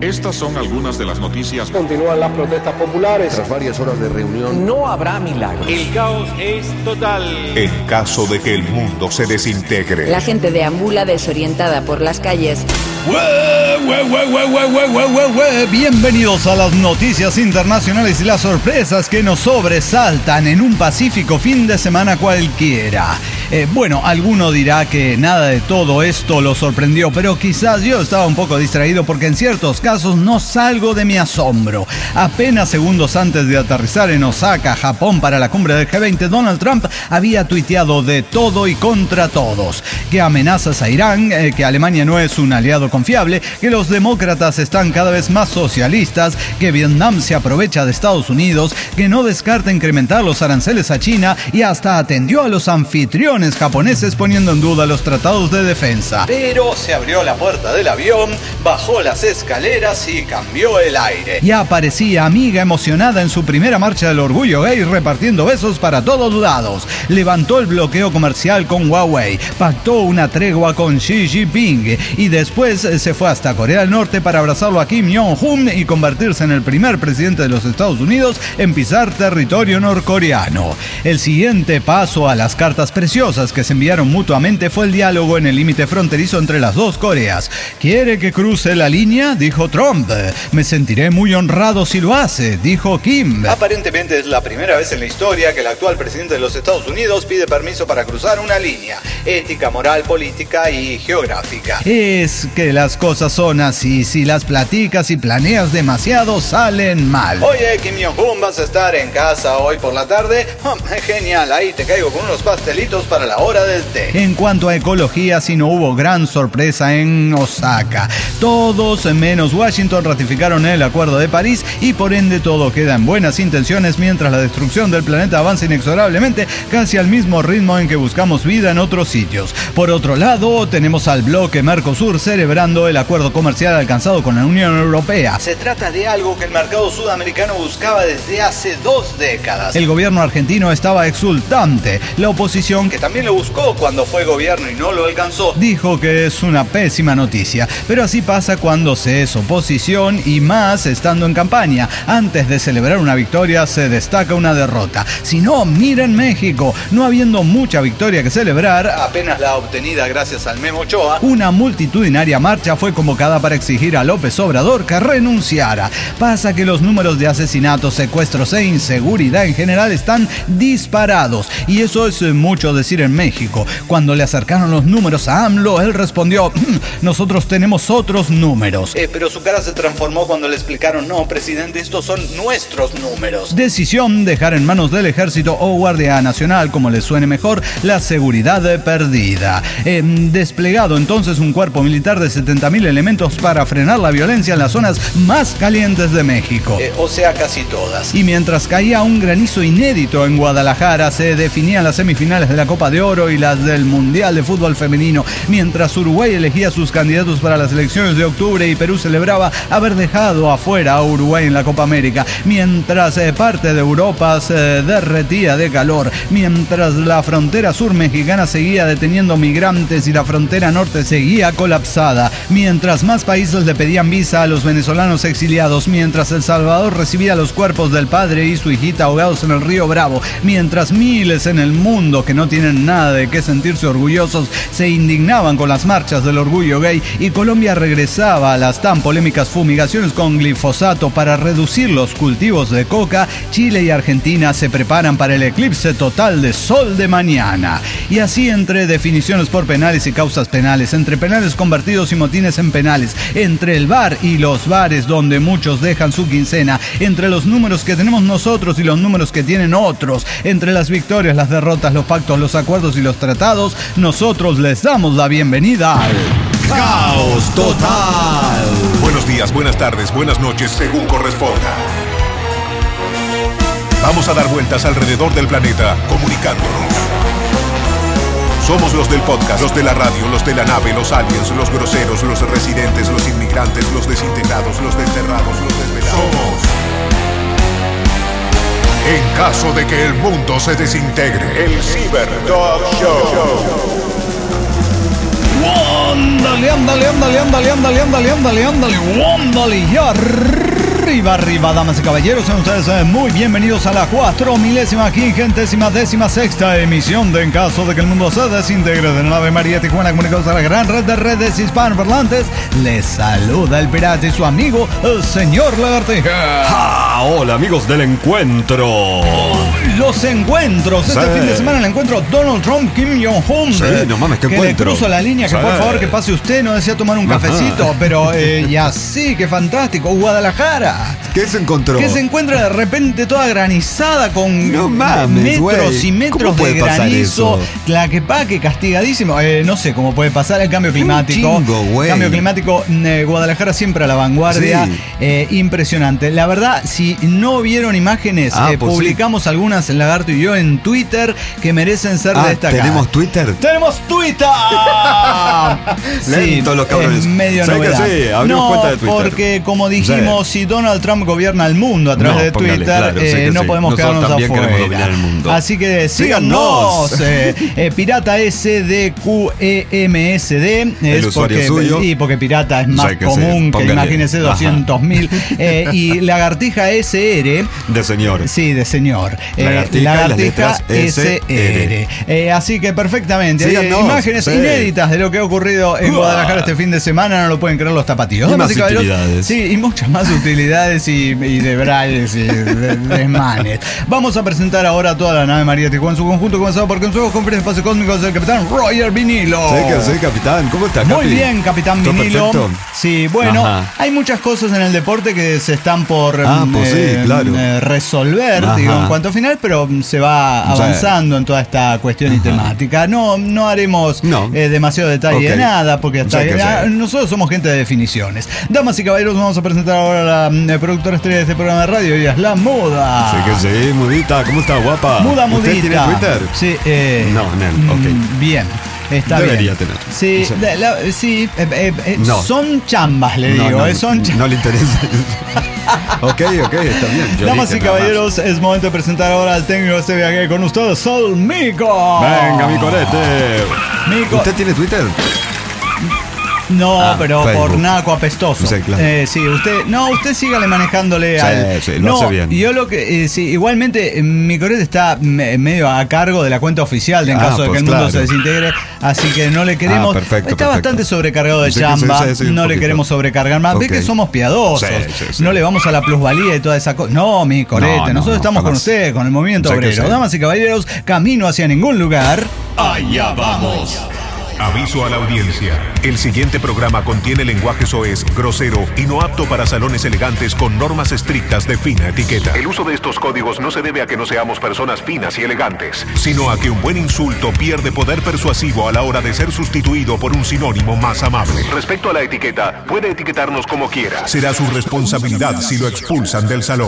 Estas son algunas de las noticias. Continúan las protestas populares. Tras varias horas de reunión, no habrá milagros. El caos es total. En caso de que el mundo se desintegre. La gente deambula desorientada por las calles. Bienvenidos a las noticias internacionales y las sorpresas que nos sobresaltan en un pacífico fin de semana cualquiera. Bueno, alguno dirá que nada de todo esto lo sorprendió, pero quizás yo estaba un poco distraído porque en ciertos casos no salgo de mi asombro. Apenas segundos antes de aterrizar en Osaka, Japón, para la cumbre del G20, Donald Trump había tuiteado de todo y contra todos. Que amenazas a Irán, que Alemania no es un aliado confiable, que los demócratas están cada vez más socialistas, que Vietnam se aprovecha de Estados Unidos, que no descarta incrementar los aranceles a China y hasta atendió a los anfitriones japoneses poniendo en duda los tratados de defensa. Pero se abrió la puerta del avión, bajó las escaleras y cambió el aire. Y aparecía amiga emocionada en su primera marcha del orgullo gay repartiendo besos para todos lados. Levantó el bloqueo comercial con Huawei, pactó una tregua con Xi Jinping y después se fue hasta Corea del Norte para abrazarlo a Kim Jong-un y convertirse en el primer presidente de los Estados Unidos en pisar territorio norcoreano. El siguiente paso a las cartas preciosas que se enviaron mutuamente fue el diálogo en el límite fronterizo entre las dos Coreas. ¿Quiere que cruce la línea?, dijo Trump. Me sentiré muy honrado si lo hace, dijo Kim. Aparentemente es la primera vez en la historia que el actual presidente de los Estados Unidos pide permiso para cruzar una línea ética, moral, política y geográfica. Es que las cosas son así, si las platicas y planeas demasiado salen mal. Oye, Kim Jong-un, ¿vas a estar en casa hoy por la tarde? Genial, ahí te caigo con unos pastelitos para la hora del té. En cuanto a ecología, sí no hubo gran sorpresa en Osaka. Todos menos Washington ratificaron el Acuerdo de París y por ende todo queda en buenas intenciones mientras la destrucción del planeta avanza inexorablemente casi al mismo ritmo en que buscamos vida en otros sitios. Por otro lado, tenemos al bloque Mercosur celebrando el acuerdo comercial alcanzado con la Unión Europea. Se trata de algo que el mercado sudamericano buscaba desde hace 2 décadas. El gobierno argentino estaba exultante. La oposición, que también lo buscó cuando fue gobierno y no lo alcanzó, dijo que es una pésima noticia. Pero así pasa cuando se es oposición y más estando en campaña. Antes de celebrar una victoria se destaca una derrota. Si no, miren México. No habiendo mucha victoria que celebrar, apenas la obtenida gracias al Memo Ochoa, una multitudinaria marcha fue convocada para exigir a López Obrador que renunciara. Pasa que los números de asesinatos, secuestros e inseguridad en general están disparados. Y eso es mucho decir en México. Cuando le acercaron los números a AMLO, él respondió: nosotros tenemos otros números. Pero su cara se transformó cuando le explicaron: no, presidente, estos son nuestros números. Decisión: dejar en manos del Ejército o Guardia Nacional, como les suene mejor, la seguridad perdida. Desplegado entonces un cuerpo militar de 70.000 elementos para frenar la violencia en las zonas más calientes de México. O sea, casi todas. Y mientras caía un granizo inédito en Guadalajara, se definían las semifinales de la Copa de Oro y las del Mundial de Fútbol Femenino, mientras Uruguay elegía sus candidatos para las elecciones de octubre y Perú celebraba haber dejado afuera a Uruguay en la Copa América, mientras parte de Europa se derretía de calor, mientras la frontera sur mexicana seguía deteniendo migrantes y la frontera norte seguía colapsada, mientras más países le pedían visa a los venezolanos exiliados, mientras El Salvador recibía los cuerpos del padre y su hijita ahogados en el río Bravo, mientras miles en el mundo que no tienen nada de qué sentirse orgullosos se indignaban con las marchas del orgullo gay y Colombia regresaba a las tan polémicas fumigaciones con glifosato para reducir los cultivos de coca, Chile y Argentina se preparan para el eclipse total de sol de mañana. Y así, entre definiciones por penales y causas penales, entre penales convertidos y motines en penales, entre el bar y los bares donde muchos dejan su quincena, entre los números que tenemos nosotros y los números que tienen otros, entre las victorias, las derrotas, los pactos, los acuerdos y los tratados, nosotros les damos la bienvenida al Caos Total. Buenos días, buenas tardes, buenas noches, según corresponda. Vamos a dar vueltas alrededor del planeta, comunicándonos. Somos los del podcast, los de la radio, los de la nave, los aliens, los groseros, los residentes, los inmigrantes, los desintegrados, los desterrados, los desvelados. Somos. En caso de que el mundo se desintegre, el Cyber Talk Show. Y arriba, damas y caballeros, sean ustedes muy bienvenidos a la 4.556ª emisión de En Caso de que el Mundo se Desintegre de la nave María Tijuana, comunicados a la gran red de redes hispanoparlantes. Les saluda el pirata y su amigo, el señor Lagartija. Hola, amigos del encuentro. Los encuentros, este fin de semana el encuentro Donald Trump, Kim Jong-un. Sí, no mames, qué que encuentro. le cruzo la línea, que por favor que pase usted, no desea tomar un cafecito, pero ya sí, qué fantástico. Guadalajara. ¿Qué se encontró? Que se encuentra de repente toda granizada con No mames, metros güey. y metros ¿Cómo puede de pasar granizo. eso? Tlaquepaque, castigadísimo. No sé cómo puede pasar el cambio climático. Un chingo, güey. Cambio climático, Guadalajara siempre a la vanguardia. Sí. Impresionante. La verdad, si no vieron imágenes, pues publicamos algunas, el Lagarto y yo, en Twitter, que merecen ser destacadas. ¿Tenemos Twitter? ¡Tenemos Twitter! Lentos los cabrones. Es medio ¿Sabes novedad. qué? Sí, abrimos cuenta de Twitter. Porque como dijimos, si Donald Trump gobierna el mundo a través de póngale, Twitter, claro, sé que no sí. podemos Nosotros quedarnos también queremos afuera. dominar el mundo. Así que síganos. Pirata SDQEMSD. El usuario suyo. Y porque pirata es más Sé que común sí, que póngale. imagínese 200.000. Y Lagartija SR. De señor. Sí, de señor. Lagartija y las letras SR. Así que perfectamente. Síganos, Imágenes sí. inéditas de lo que ha ocurrido en Guadalajara este fin de semana, no lo pueden creer los tapatíos. Y Damas más caballeros, utilidades. Sí, y muchas más utilidades y de brailes y de desmanes. Vamos a presentar ahora a toda la nave María Tijuana en su conjunto, comenzado por consejos, conferencias, espacio cósmicos del capitán Roger Vinilo. Sé que sí, capitán. ¿Cómo estás, Muy Capi? bien, capitán ¿Todo Vinilo. perfecto? Sí, bueno, Ajá. hay muchas cosas en el deporte que se están por pues sí, claro. resolver, Ajá. digo, en cuanto a final, pero se va avanzando en toda esta cuestión y temática. No haremos demasiado detalle de nada, porque hasta nosotros somos gente de definiciones. Damas y caballeros, vamos a presentar ahora a la productora estrella de este programa de radio, ella es la Muda. Sé que sí, Mudita. ¿Cómo está, guapa? Muda, ¿Usted Mudita. tiene Twitter? Sí, No, ok. Bien. Está Debería bien. tener. Sí, Sí. no. Son chambas, le digo. Son chambas. No le interesa. ok, está bien. Yo Damas dije y nada más. caballeros, es momento de presentar ahora al técnico de este viaje con ustedes, Sol Mico. Venga, mi corete. Mico. ¿Usted tiene Twitter? No, pero Facebook. por naco apestoso. Sí, claro. Sí, usted sígale manejándole Sí, al. sí, lo hace bien. Yo lo que. Sí, igualmente, mi corete está medio a cargo de la cuenta oficial en caso de que pues el mundo claro. se desintegre. Así que no le queremos. Perfecto. Bastante sobrecargado de Sí, que chamba. sí, un no le poquito. queremos sobrecargar más. Ve Ok. que somos piadosos. Sí. No le vamos a la plusvalía y toda esa cosa. No, mi corete. Nosotros estamos con jamás. usted, con el movimiento Sí que obrero. sí. Damas y caballeros, camino hacia ningún lugar. Allá vamos. Aviso a la audiencia. El siguiente programa contiene lenguaje soez, grosero y no apto para salones elegantes con normas estrictas de fina etiqueta. El uso de estos códigos no se debe a que no seamos personas finas y elegantes, sino a que un buen insulto pierde poder persuasivo a la hora de ser sustituido por un sinónimo más amable. Respecto a la etiqueta, puede etiquetarnos como quiera. Será su responsabilidad si lo expulsan del salón.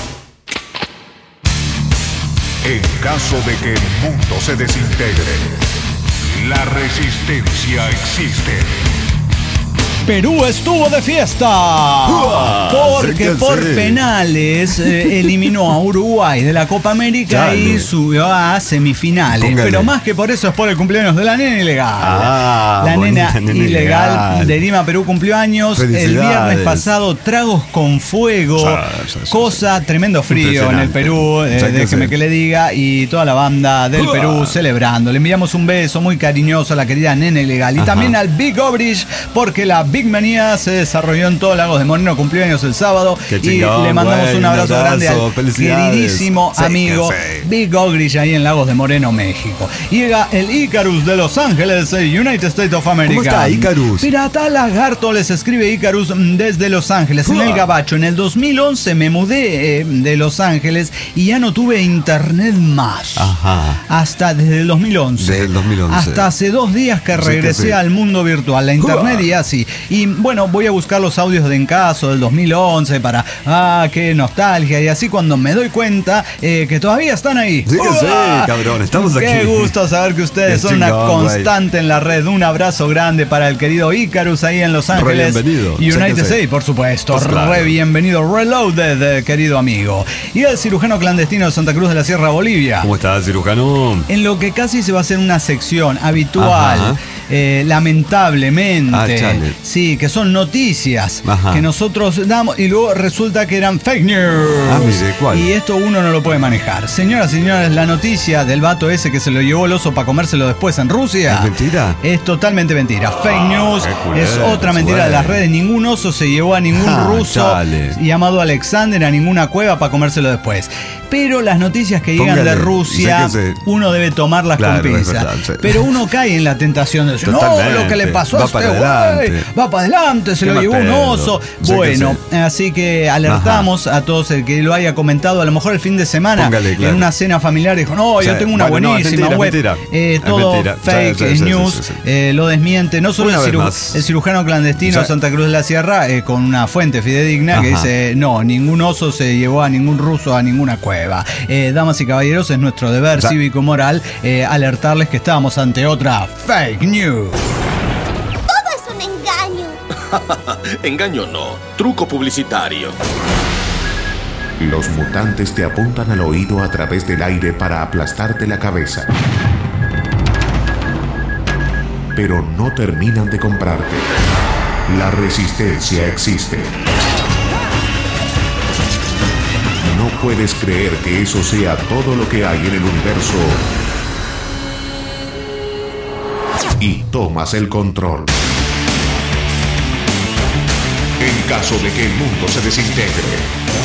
En caso de que el mundo se desintegre, la resistencia existe. Perú estuvo de fiesta porque por penales eliminó a Uruguay de la Copa América. Dale. Y subió a semifinales. Póngale. Pero más que por eso es por el cumpleaños de la nena ilegal. Ah, la bonita nena nena ilegal ilegal. de Lima, Perú, cumplió años el Felicidades. viernes pasado. Tragos con fuego, Sí. cosa, tremendo frío en el Perú, déjeme que le diga, y toda la banda del Perú celebrando. Le enviamos un beso muy cariñoso a la querida nena ilegal y también al Big Obrich, porque la Big Manía se desarrolló en todos Lagos de Moreno, cumplió años el sábado. Qué Y chingón, le mandamos güey, un abrazo grande al felicidades. queridísimo Sí, amigo que sí. Big Ogrich ahí en Lagos de Moreno, México. Llega el Icarus de Los Ángeles, United States of America. ¿Cómo está, Icarus? Pirata Lagarto, les escribe Icarus desde Los Ángeles, en el Gabacho. En el 2011 me mudé de Los Ángeles y ya no tuve internet más. Ajá. Hasta desde el 2011. Desde el 2011. Hasta hace 2 días que regresé sí. al mundo virtual, la internet y así. Y bueno, voy a buscar los audios de Encaso del 2011 para, qué nostalgia. Y así cuando me doy cuenta que todavía están ahí. Sí que sí, cabrón, estamos aquí. Qué gusto saber que ustedes Qué son una chingón, constante en la red. Un abrazo grande para el querido Icarus ahí en Los Ángeles. bienvenido. Y Sé que United sí. States, por supuesto. Pues claro. Re bienvenido. Reloaded, querido amigo. Y el cirujano clandestino de Santa Cruz de la Sierra, Bolivia. ¿Cómo estás, cirujano? En lo que casi se va a hacer una sección habitual. Ajá. lamentablemente, sí, que son noticias que nosotros damos y luego resulta que eran fake news. Mire, ¿cuál? Y esto uno no lo puede manejar. Señoras y señores, la noticia del vato ese que se lo llevó el oso para comérselo después en Rusia. ¿Es mentira? Es totalmente mentira. Fake news es otra mentira de las redes. Ningún oso se llevó a ningún ruso llamado Alexander a ninguna cueva para comérselo después. Pero las noticias que llegan de Rusia, uno debe tomarlas con pinza. Pero uno cae en la tentación de decir, no, lo que le pasó a este güey, va para adelante, se lo llevó un oso. Bueno, así que alertamos a todos el que lo haya comentado, a lo mejor el fin de semana, en una cena familiar, dijo, no, yo tengo una buenísima web. Todo fake news, lo desmiente. No solo el cirujano clandestino de Santa Cruz de la Sierra, con una fuente fidedigna que dice, no, ningún oso se llevó a ningún ruso a ninguna cueva. Damas y caballeros, es nuestro deber cívico-moral alertarles que estamos ante otra fake news. Todo es un engaño. Engaño no, truco publicitario. Los mutantes te apuntan al oído a través del aire para aplastarte la cabeza. Pero no terminan de comprarte. La resistencia existe. No puedes creer que eso sea todo lo que hay en el universo. Y tomas el control. En caso de que el mundo se desintegre.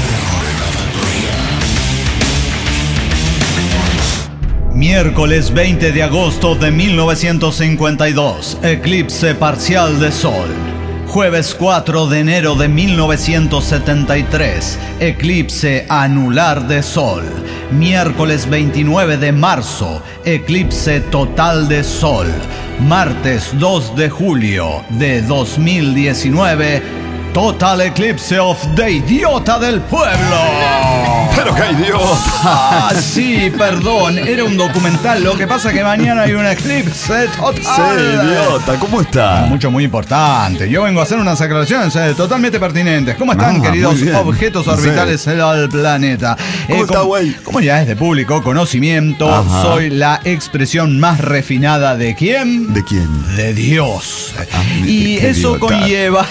Miércoles 20 de agosto de 1952, eclipse parcial de sol. Jueves 4 de enero de 1973, eclipse anular de sol. Miércoles 29 de marzo, eclipse total de sol. Martes 2 de julio de 2019, total eclipse of the idiota del pueblo. ¡Pero qué idiota! Sí, perdón, era un documental. Lo que pasa es que mañana hay un eclipse total. Sí, idiota, ¿cómo está? Muy importante. Yo vengo a hacer unas aclaraciones totalmente pertinentes. ¿Cómo están, queridos objetos orbitales del planeta? ¿Cómo está, güey? Como ya es de público conocimiento, soy la expresión más refinada de ¿quién? ¿De quién? De Dios. Y eso conlleva...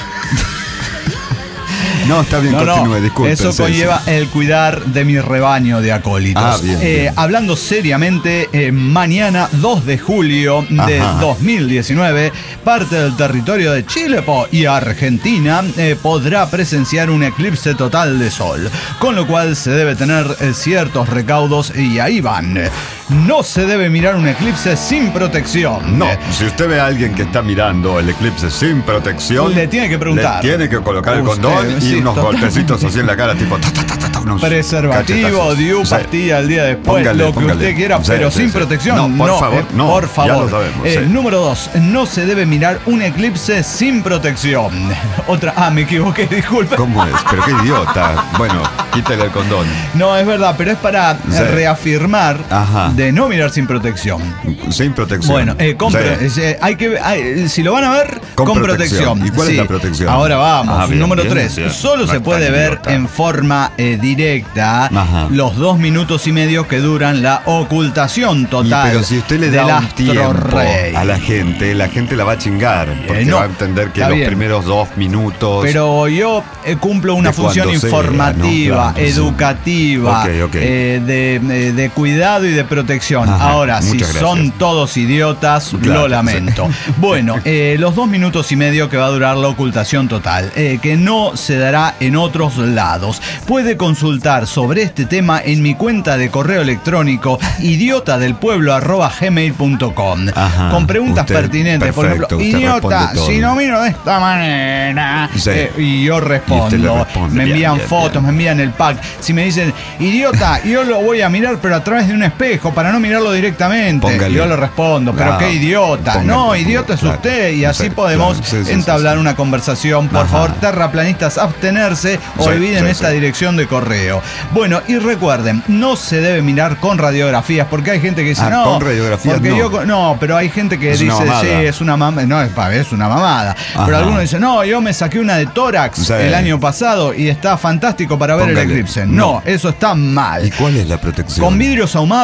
No, está bien, continúe, disculpe. Eso conlleva el cuidar de mi rebaño de acólitos. Bien. Hablando seriamente, mañana 2 de julio de 2019, parte del territorio de Chile y Argentina podrá presenciar un eclipse total de sol, con lo cual se debe tener ciertos recaudos y ahí van. No se debe mirar un eclipse sin protección. No, si usted ve a alguien que está mirando el eclipse sin protección, le tiene que preguntar. Le tiene que colocar el condón y unos golpecitos así en la cara, tipo preservativo, DIU, pastilla el día después, lo que usted quiera, pero sin protección. No, por favor, no. Por favor. Ya lo sabemos, Número 2, no se debe mirar un eclipse sin protección. Me equivoqué, disculpe. ¿Cómo es? Pero qué idiota. Bueno, quítale el condón. No, es verdad, pero es para reafirmar de no mirar sin protección. Sin protección. Bueno, si lo van a ver, con protección. ¿Y cuál es la protección? Ahora vamos. Número 3. Solo se puede ver en forma directa los 2 minutos y medio que duran la ocultación total. Pero si usted le da un tiempo a la gente la va a chingar. Porque va a entender que los primeros 2 minutos. Pero yo cumplo una función informativa, educativa, de cuidado y de protección. Ahora, si son todos idiotas, lo lamento. Bueno, los 2 minutos y medio que va a durar la ocultación total, que no se dará en otros lados. Puede consultar sobre este tema en mi cuenta de correo electrónico idiotadelpueblo@gmail.com con preguntas pertinentes. Por ejemplo, idiota, si no miro de esta manera, y yo respondo. Me envían fotos, me envían el pack. Si me dicen, idiota, yo lo voy a mirar pero a través de un espejo para no mirarlo directamente, yo lo respondo, pero qué idiota. No, idiota es usted, y así podemos entablar una conversación. Por favor, terraplanistas, abstenerse o eviten esta dirección de correo. Bueno, y recuerden, no se debe mirar con radiografías, porque hay gente que dice, no, con radiografías porque no, pero hay gente que dice, sí, es una mamada. No, es una mamada. Pero algunos dicen, no, yo me saqué una de tórax el año pasado y está fantástico para ver el eclipse. No, eso está mal. ¿Y cuál es la protección? Con vidrios ahumados,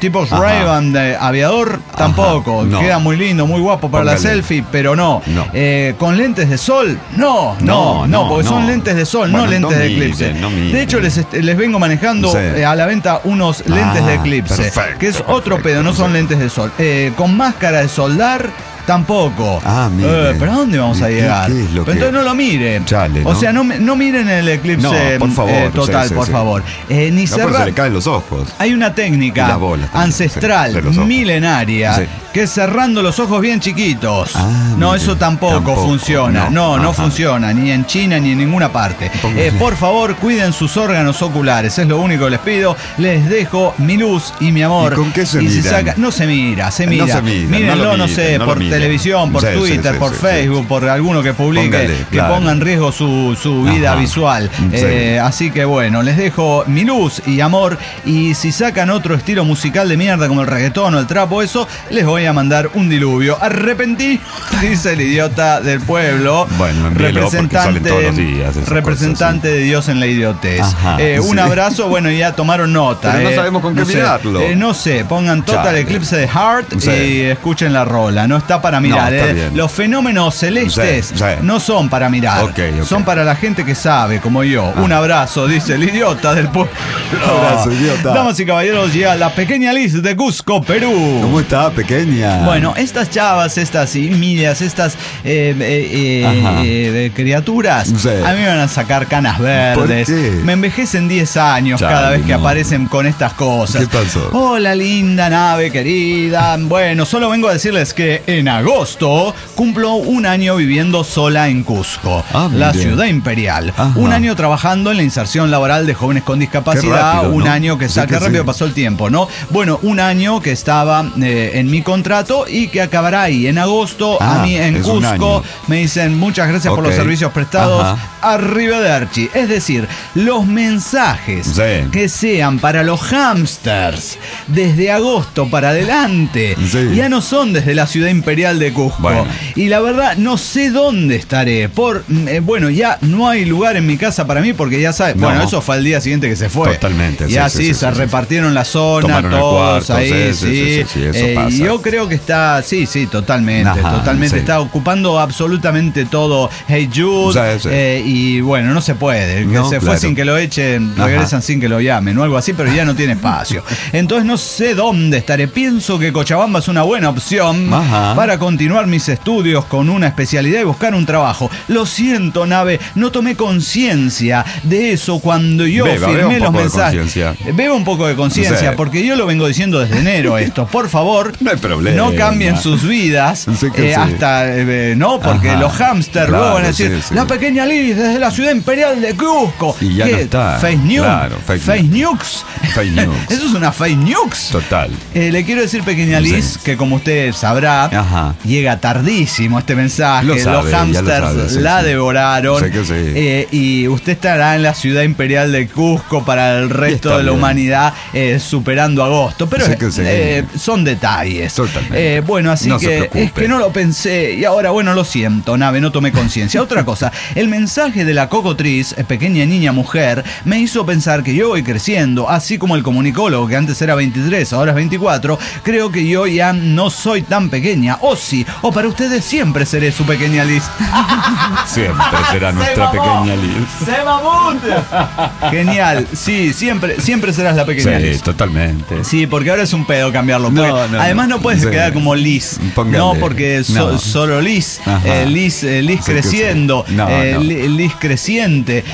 tipos Ray-Ban de aviador, tampoco. No. Queda muy lindo, muy guapo para la selfie, pero no. ¿Con lentes de sol? No, porque son lentes de sol, no lentes de eclipse. De hecho, les vengo manejando a la venta unos lentes de eclipse, perfecto, que es otro pedo, no son lentes de sol. Con máscara de soldar, tampoco. ¿Pero a dónde vamos a llegar? ¿Qué es lo entonces no lo miren. Chale, ¿no? O sea, no miren el eclipse por favor, total, por favor. Ni cerrar. Se le caen los ojos. Hay una técnica ancestral, milenaria, que es cerrando los ojos bien chiquitos. Eso tampoco funciona. No funciona, ni en China ni en ninguna parte. Por favor, cuiden sus órganos oculares. Es lo único que les pido. Les dejo mi luz y mi amor. ¿Y con qué se miran? No se mira. Mírenlo, no sé, por televisión, por Twitter, por Facebook, por alguno que publique, que ponga en riesgo su vida visual. Así que bueno, les dejo mi luz y amor. Y si sacan otro estilo musical de mierda como el reggaetón o el trapo, eso, les voy a mandar un diluvio. Arrepentí, dice el idiota del pueblo. Bueno, representante de Dios en la idiotez. Un abrazo, bueno, ya tomaron nota. Pero no sabemos con qué mirarlo. No sé, pongan Total Eclipse de Heart y escuchen la rola. No está para mirar. Los fenómenos celestes no son para mirar. Son para la gente que sabe, como yo. Un abrazo, dice el idiota del pueblo. Un abrazo, idiota. Damas y caballeros, llega la pequeña Liz de Cusco, Perú. ¿Cómo está, pequeña? Bueno, estas chavas, estas millas, estas criaturas, a mí me van a sacar canas verdes. ¿Por qué? Me envejecen 10 años cada vez que aparecen con estas cosas. ¿Qué pasó? Hola, linda nave querida. Bueno, solo vengo a decirles que en agosto cumplo un año viviendo sola en Cusco, la ciudad imperial. Un año trabajando en la inserción laboral de jóvenes con discapacidad. Rápido, un ¿no? año que qué rápido pasó el tiempo, ¿no? Bueno, un año que estaba en mi contrato y que acabará ahí en agosto. A mí en Cusco me dicen muchas gracias por los servicios prestados. Arrivederci. Es decir, los mensajes que sean para los hamsters desde agosto para adelante ya no son desde la ciudad imperial de Cusco. Y la verdad no sé dónde estaré. Bueno, ya no hay lugar en mi casa para mí porque ya sabes, bueno, eso fue al día siguiente que se fue. Totalmente. Y así se repartieron la zona, tomaron todos ahí, eso pasa. Yo creo que está, totalmente. Está ocupando absolutamente todo. Hey Jude, y bueno, no se puede. Que se fue sin que lo echen, regresan sin que lo llamen o algo así, pero ya no tiene espacio. Entonces no sé dónde estaré. Pienso que Cochabamba es una buena opción para continuar mis estudios con una especialidad y buscar un trabajo. Lo siento, nave, no tomé conciencia de eso cuando yo firmé los mensajes. Beba un poco de conciencia, porque yo lo vengo diciendo desde enero esto. Por favor, no hay problema. No cambien sus vidas hasta, ¿no? Porque los hamsters luego van a decir, la pequeña Liz desde la ciudad imperial de Cusco. Y ya no está. Fake news. Fake news. Eso es una fake news. Total. Le quiero decir, pequeña Liz, que como usted sabrá, llega tardísimo este mensaje. Los hamsters la devoraron. Y usted estará en la ciudad imperial de Cusco para el resto de la humanidad superando agosto. Pero son detalles. Bueno, así no que es que no lo pensé y ahora, bueno, lo siento, nave, no tomé conciencia. Otra cosa, el mensaje de la cocotriz, pequeña niña mujer, me hizo pensar que yo voy creciendo, así como el comunicólogo que antes era 23, ahora es 24. Creo que yo ya no soy tan pequeña, o para ustedes siempre seré su pequeña Liz. Siempre será nuestra pequeña Liz. ¡Se mamut! Genial, sí, siempre serás la pequeña Liz. Sí, totalmente. Sí, porque ahora es un pedo cambiarlo. Además no puedes quedar como Liz. No, porque solo Liz. Liz creciendo. Liz creciente.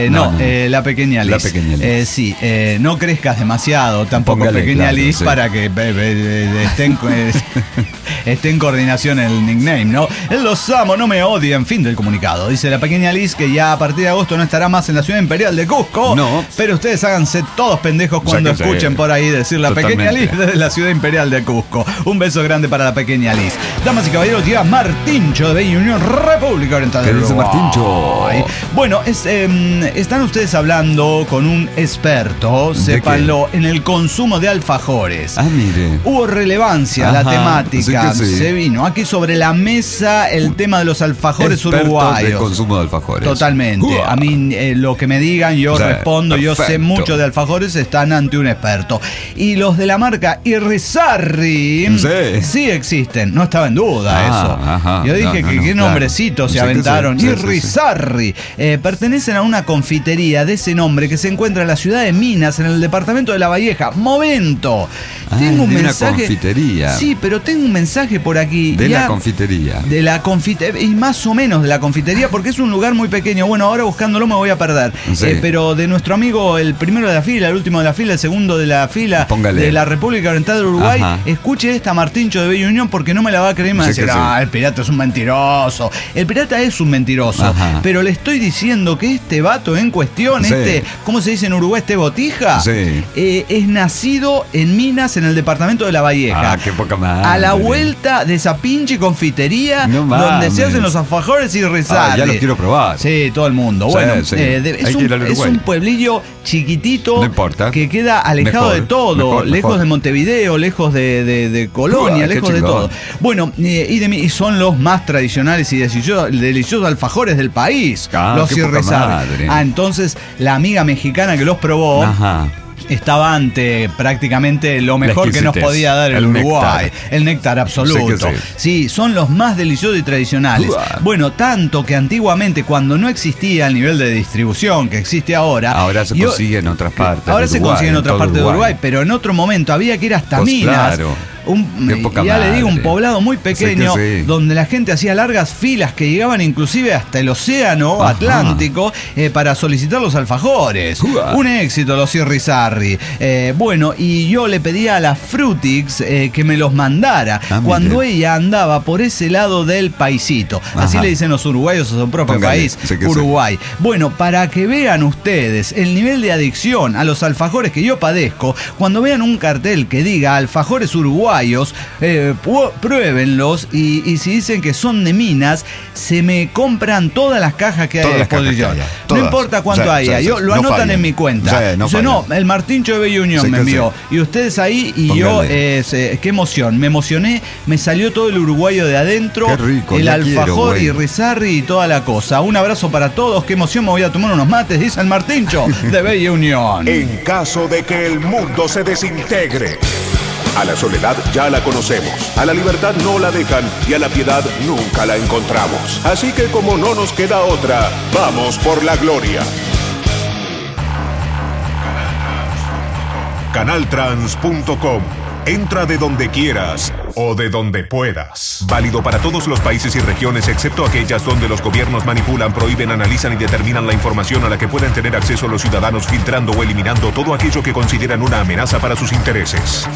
La pequeña Liz. La pequeña Liz. No crezcas demasiado tampoco, pequeña Liz, para que esté en coordinación el nickname, ¿no? Los amo, no me odien. Fin del comunicado. Dice la pequeña Liz que ya a partir de agosto no estará más en la ciudad imperial de Cusco. Pero ustedes háganse todos pendejos cuando escuchen por ahí decir la pequeña Liz desde la ciudad imperial de Cusco. Un beso grande para la pequeña Liz. Damas y caballeros, llega Martincho de Bella Unión, República Oriental del Uruguay. Martincho? Bueno, están ustedes hablando con un experto, sépanlo, en el consumo de alfajores. Mire. Hubo relevancia a la temática. Se de vino. Aquí sobre la mesa el tema de los alfajores uruguayos. El consumo de alfajores. Totalmente. A mí lo que me digan, yo respondo. Perfecto. Yo sé mucho de alfajores, están ante un experto. Y los de la marca Irizarry sí existen. No estaba en duda eso. Ajá, yo dije qué nombrecitos se aventaron. Irizarry. Pertenecen a una confitería de ese nombre que se encuentra en la ciudad de Minas, en el departamento de La Valleja. Momento. Tengo un mensaje. Una confitería. Sí, pero tengo un mensaje por aquí. De la confitería. De la confitería. Y más o menos de la confitería, porque es un lugar muy pequeño. Bueno, ahora buscándolo me voy a perder. Pero de nuestro amigo, el primero de la fila, el último de la fila, el segundo de la fila. Póngale. De la República Oriental del Uruguay. Ajá. Escuche esta, Martincho de Bella Unión, porque no me la va a creer. Me va a decir, el pirata es un mentiroso. El pirata es un mentiroso. Ajá. Pero le estoy diciendo que este vato en cuestión, ¿cómo se dice en Uruguay? Este botija, es nacido en Minas, en el departamento de La Valleja. Qué poca madre. A la vuelta de esa pinche confitería donde se hacen los alfajores Irizarry. Ya los quiero probar. Sí, todo el mundo. Bueno, es un pueblillo chiquitito, no importa, que queda alejado de todo, lejos de Montevideo, lejos de Colonia, lejos de todo. Bueno, y son los más tradicionales y deliciosos alfajores del país, los Irizarry. Entonces la amiga mexicana que los probó estaba ante prácticamente lo mejor que nos podía dar el Uruguay. Néctar. El néctar absoluto. Sí, son los más deliciosos y tradicionales. Bueno, tanto que antiguamente, cuando no existía el nivel de distribución que existe ahora. Ahora se consigue en otras partes. Ahora se consigue en otras partes de Uruguay, pero en otro momento había que ir hasta Minas. Claro. Le digo, un poblado muy pequeño donde la gente hacía largas filas que llegaban inclusive hasta el océano Atlántico para solicitar los alfajores. Un éxito los Irizarry. Bueno, y yo le pedía a la Frutix que me los mandara cuando ella andaba por ese lado del paisito. Así le dicen los uruguayos a su propio país, Uruguay. Bueno, para que vean ustedes el nivel de adicción a los alfajores que yo padezco, cuando vean un cartel que diga alfajores uruguayos, pruébenlos y si dicen que son de Minas, se me compran todas las cajas que hay a disposición. No importa cuánto haya, lo anotan en mi cuenta. El Martincho de Bella Unión me envió. Y ustedes ahí, y yo, qué emoción. Me emocioné, me salió todo el uruguayo de adentro. Qué rico, el alfajor Irizarry y toda la cosa. Un abrazo para todos, qué emoción, me voy a tomar unos mates, dice el Martincho de Bella Unión. En caso de que el mundo se desintegre, a la soledad ya la conocemos, a la libertad no la dejan y a la piedad nunca la encontramos. Así que como no nos queda otra, vamos por la gloria. Canaltrans.com. Entra de donde quieras o de donde puedas. Válido para todos los países y regiones excepto aquellas donde los gobiernos manipulan, prohíben, analizan y determinan la información a la que pueden tener acceso los ciudadanos, filtrando o eliminando todo aquello que consideran una amenaza para sus intereses.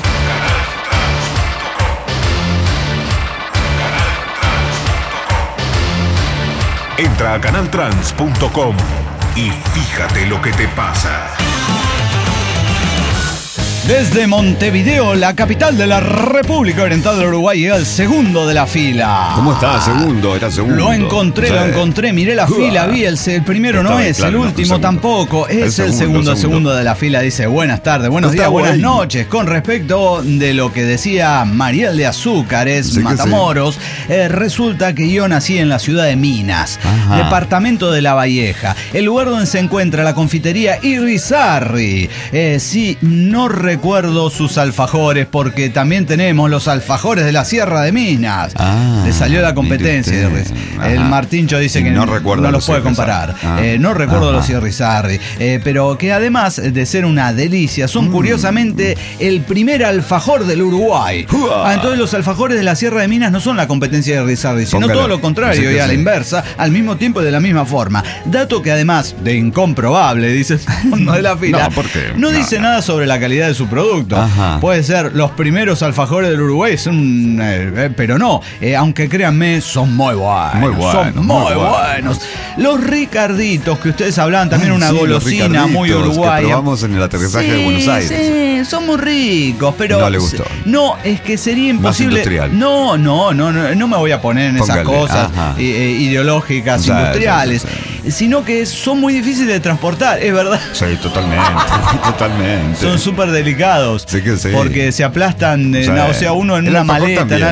Entra a canaltrans.com y fíjate lo que te pasa. Desde Montevideo, la capital de la República Oriental del Uruguay, llega el segundo de la fila. ¿Cómo está? Segundo, era segundo. Lo encontré, miré la fila, vi el primero no es, el último tampoco, es el segundo de la fila. Dice, buenas tardes, buenos días, buenas noches. Con respecto de lo que decía Mariel de Azúcares, Matamoros, resulta que yo nací en la ciudad de Minas, departamento de La Valleja, el lugar donde se encuentra la confitería Irizarry. Sí, no recuerdo sus alfajores, porque también tenemos los alfajores de la Sierra de Minas. Le salió la competencia. El Martincho dice que no los puede comparar. No recuerdo los Irizarry, pero que además de ser una delicia, son curiosamente el primer alfajor del Uruguay. Entonces los alfajores de la Sierra de Minas no son la competencia de Irizarry, sino todo lo contrario, y a la inversa, al mismo tiempo y de la misma forma. Dato que además de incomprobable, dice el fondo de la fila, no dice nada sobre la calidad de su producto. Puede ser los primeros alfajores del Uruguay, pero no, aunque créanme, son muy buenos. Los Ricarditos que ustedes hablaban, también una golosina muy uruguaya. Que probamos en el aterrizaje de Buenos Aires. Sí, son muy ricos, pero no le gustó. No, es que sería imposible. No me voy a poner en esas cosas ideológicas, industriales. Sino que son muy difíciles de transportar, es verdad. Sí, totalmente. Son súper delicados. Sí. Porque se aplastan, uno en una maleta, en algo.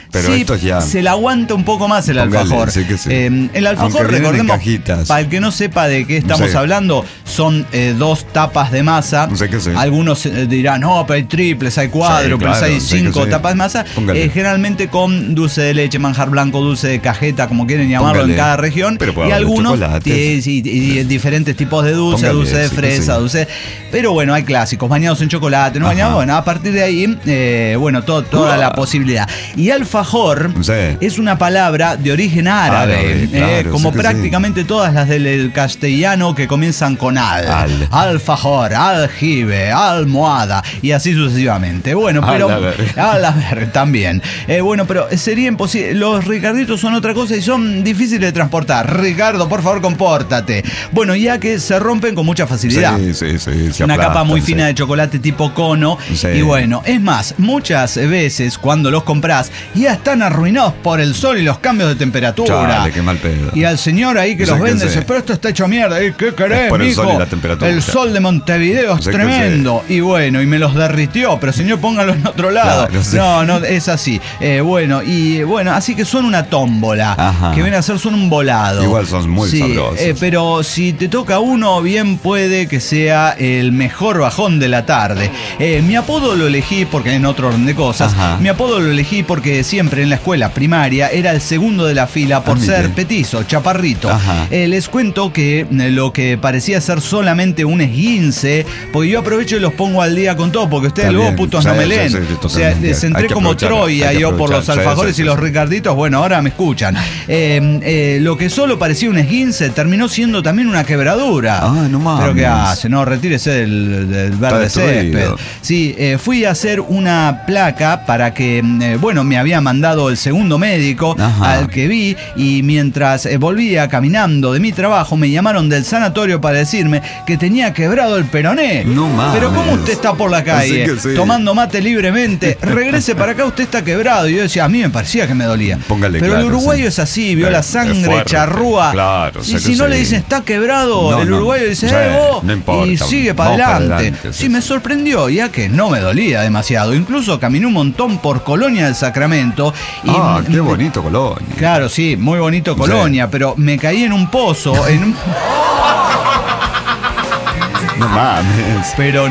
Pero sí, estos ya... se la aguanta un poco más el alfajor. Sí que sí. El alfajor, recordemos, para el que no sepa de qué estamos hablando, son 2 tapas de masa. No sé qué sé. Algunos dirán, no, pero hay triples, hay cuádruples, claro, hay 5 tapas de masa. Generalmente con dulce de leche, manjar blanco, dulce de cajeta, como quieren llamarlo en cada región. Y algunos y diferentes tipos de dulce, dulce de fresa, dulce. Pero bueno, hay clásicos, bañados en chocolate, no bañados. Bueno, a partir de ahí, toda la posibilidad. Y alfajor es una palabra de origen árabe, claro, como prácticamente todas las del castellano que comienzan con alfajor, aljibe, almohada y así sucesivamente. Bueno, pero también. Pero sería imposible. Los Ricarditos son otra cosa y son difíciles de transportar. Ricardo, por favor, compórtate. Bueno, ya que se rompen con mucha facilidad. Sí. Una capa muy fina de chocolate tipo cono. Y bueno, es más, muchas veces cuando los compras ya están arruinados por el sol y los cambios de temperatura. Chale, qué mal pedo. Y al señor ahí que los vende dice, pero esto está hecho mierda. ¿Qué querés, por el mijo? sol y la temperatura. El sol de Montevideo es tremendo. Y bueno, y me los derritió, pero señor, póngalo en otro lado. Claro, no, es así. Así que son una tómbola. Ajá. Que viene a ser, son un volado. Igual son muy sabrosos. Pero si te toca uno, bien puede que sea el mejor bajón de la tarde. Mi apodo lo elegí porque en otro orden de cosas. Mi apodo lo elegí porque siempre en la escuela primaria era el segundo de la fila por ser petizo, chaparrito. Les cuento que lo que parecía ser solamente un esguince, porque yo aprovecho y los pongo al día con todo, porque ustedes luego putos no me leen. O sea, les entré como Troya yo por los alfajores y los Ricarditos. Bueno, ahora me escuchan. Lo que solo parecía un esguince terminó siendo también una quebradura. No mames. Pero ¿qué hace? No, retírese del verde césped. Sí, fui a hacer una placa para que, me había mandado el segundo médico al que vi, y mientras volvía caminando de mi trabajo me llamaron del sanatorio para decirme que tenía quebrado el peroné. No mames. Pero ¿cómo usted está por la calle tomando mate libremente? Regrese para acá, usted está quebrado. Y yo decía, a mí me parecía que me dolía. Pero el uruguayo es así, vio la sangre charrúa. Claro, y si no le dicen está quebrado, el uruguayo dice, vos, no importa, y sigue para adelante. Sí, me sorprendió, ya que no me dolía demasiado. Incluso caminé un montón por Colonia del Sacramento. Y qué bonito Colonia. Claro, sí, muy bonito Colonia, pero me caí en un pozo. No mames. Pero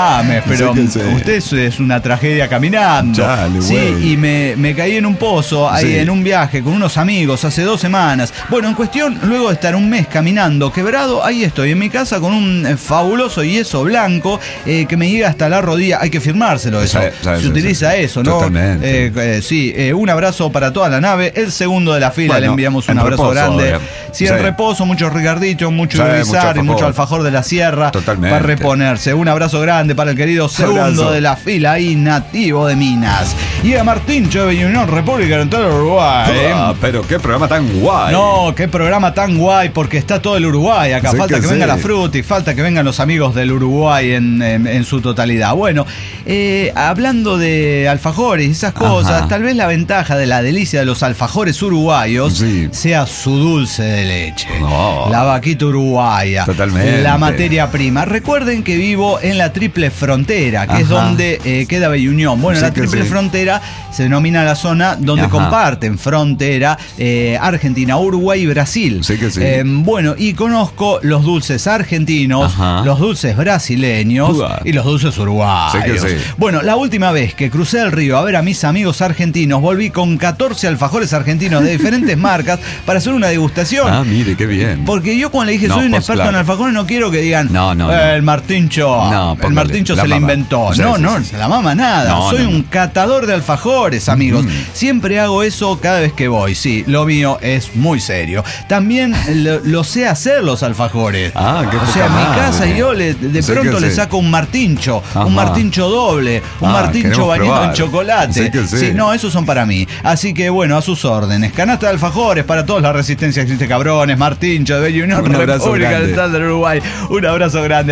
usted es una tragedia caminando. Chale, y me caí en un pozo ahí en un viaje con unos amigos hace 2 semanas. Bueno, en cuestión, luego de estar un mes caminando quebrado, ahí estoy en mi casa con un fabuloso yeso blanco que me llega hasta la rodilla. Hay que firmárselo eso. Se utiliza eso, ¿no? Totalmente. Un abrazo para toda la nave. El segundo de la fila, le enviamos un abrazo grande. En reposo, muchos Ricarditos, mucho Bizarre, mucho alfajor de la sierra. Totalmente. Para reponerse. Un abrazo grande para el querido segundo de la fila y nativo de Minas. Y a Martín Cheve, Unión República Oriental Uruguay. Pero qué programa tan guay. No, qué programa tan guay, porque está todo el Uruguay acá. Falta que venga la Fruti, falta que vengan los amigos del Uruguay en su totalidad. Bueno, hablando de alfajores y esas cosas, tal vez la ventaja de la delicia de los alfajores uruguayos sea su dulce de leche. La vaquita uruguaya. Totalmente. La materia prima. Recuerden que vivo en la Triple Frontera, que es donde queda Bella Unión. Bueno, la Triple Frontera se denomina la zona donde comparten frontera Argentina, Uruguay y Brasil. Y conozco los dulces argentinos, los dulces brasileños y los dulces uruguayos. Bueno, la última vez que crucé el río a ver a mis amigos argentinos, volví con 14 alfajores argentinos de diferentes marcas para hacer una degustación. Mire, qué bien. Porque yo cuando le dije, soy un experto en alfajores, no quiero que digan, el Martincho, el Martincho se la inventó. No, se la mama nada. Soy un catador de alfajores, amigos. Siempre hago eso cada vez que voy. Sí, lo mío es muy serio. También lo sé hacer los alfajores. O sea, en mi casa yo de pronto le saco un Martincho, un Martincho doble, un Martincho bañado en chocolate. No, esos son para mí. Así que bueno, a sus órdenes. Canasta de alfajores para todos, la resistencia existe, cabrones. Martincho de Bella Unión República del Uruguay. Un abrazo grande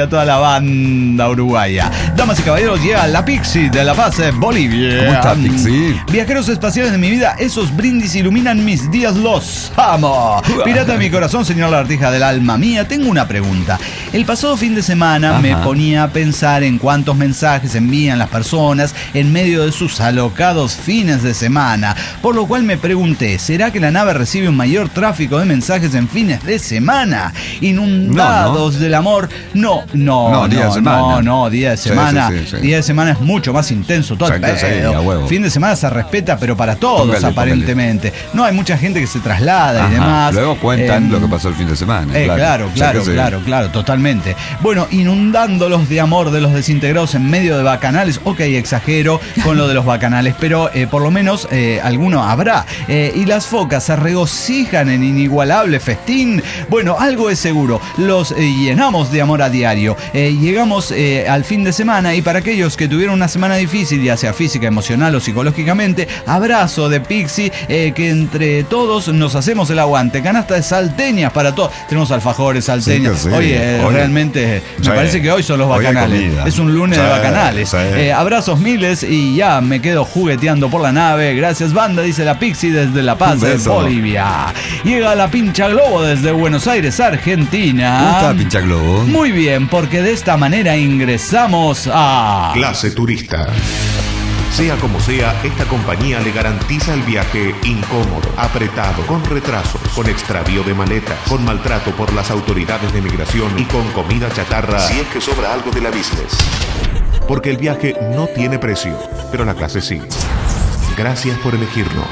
a toda la banda uruguaya. Damas y caballeros, llega la Pixie de La Paz, Bolivia. ¿Cómo está, Pixie? Viajeros espaciales de mi vida, esos brindis iluminan mis días, los amo. Pirata de mi corazón, señor Lagartija del alma mía, tengo una pregunta. El pasado fin de semana me ponía a pensar en cuántos mensajes envían las personas en medio de sus alocados fines de semana, por lo cual me pregunté, ¿será que la nave recibe un mayor tráfico de mensajes en fines de semana? Inundados del amor. No, día de semana. Sí. Día de semana es mucho más intenso todo el pedo. Fin de semana se respeta, pero para todos, aparentemente. No, hay mucha gente que se traslada y demás. Luego cuentan lo que pasó el fin de semana. Claro, totalmente. Bueno, inundándolos de amor de los desintegrados en medio de bacanales. Ok, exagero con lo de los bacanales, pero por lo menos alguno habrá. Y las focas se regocijan en inigualable festín. Bueno, algo es seguro, los llenamos de amor a diario. Llegamos al fin de semana y para aquellos que tuvieron una semana difícil, ya sea física, emocional o psicológicamente, abrazo de Pixie, que entre todos nos hacemos el aguante. Canasta de salteñas para todos. Tenemos alfajores, salteñas. Oye, realmente me parece que hoy son los bacanales. Es un lunes de bacanales. Abrazos miles y ya me quedo jugueteando por la nave. Gracias, banda, dice la Pixie desde La Paz, Bolivia. Llega la Pincha Globo desde Buenos Aires, Argentina. ¿Cómo está, Pincha Globo? Muy bien, porque de esta manera ingresamos a... Clase Turista. Sea como sea, esta compañía le garantiza el viaje incómodo, apretado, con retrasos, con extravío de maletas, con maltrato por las autoridades de migración y con comida chatarra si es que sobra algo de la business. Porque el viaje no tiene precio, pero la clase sí. Gracias por elegirnos.